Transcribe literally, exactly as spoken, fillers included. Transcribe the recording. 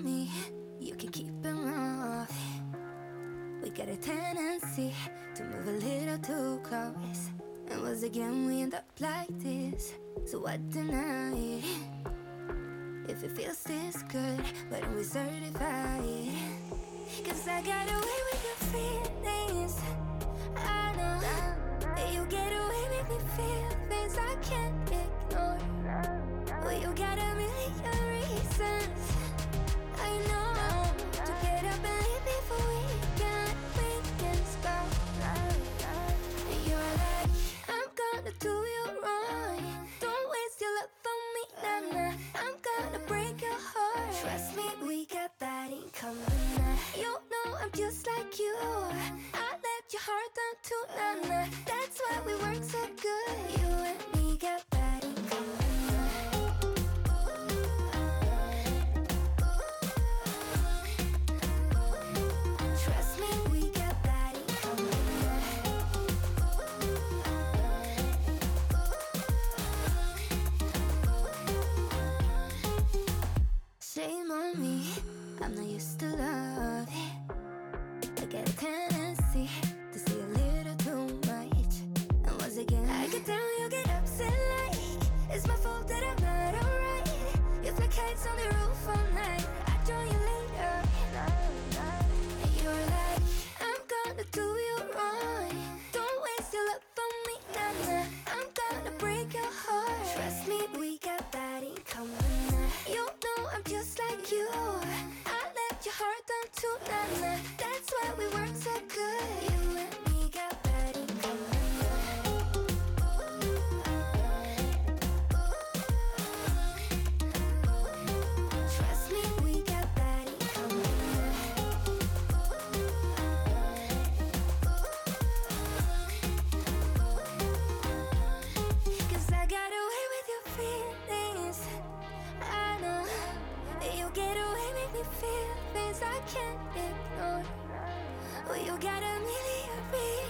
on me, you can keep them off. We got a tendency to move a little too close, and once again we end up like this. So why deny it? If it feels this good, why don't we certify it? Cause I got away with your feelings. I know that you get away with me, feel things I can't ignore. Well, you got a million reasons, I know, to get up and leave before we can, we can stop. And you're like, I'm gonna do you wrong, don't waste your love on me, nah, nah. I'm gonna break your heart, trust me, we got that in common, nah. You know I'm just like you, I let your heart down too, nah, nah. That's why we work so good, you and me got that in common, nah. Trust me, we got that in common, nah. Shame on me, I'm not used to love it. I get a tendency to see a little too much, and once again I can tell you get upset like it's my fault that I'm not alright. You fly kites on the roof all night, I join you later. And you're like, I'm gonna do you wrong, don't waste your love on me, nah, nah. I'm gonna break your heart, trust me, we got that in common, nah. You know I'm just like you, I let your heart down too, nah, nah. That's why we work so good, you and me got that in common, nah. Trust me, we got that in common, nah. Cause I got away with your feelings, I know that you get away with me, feel things I can't ignore. Well, you got a million reasons,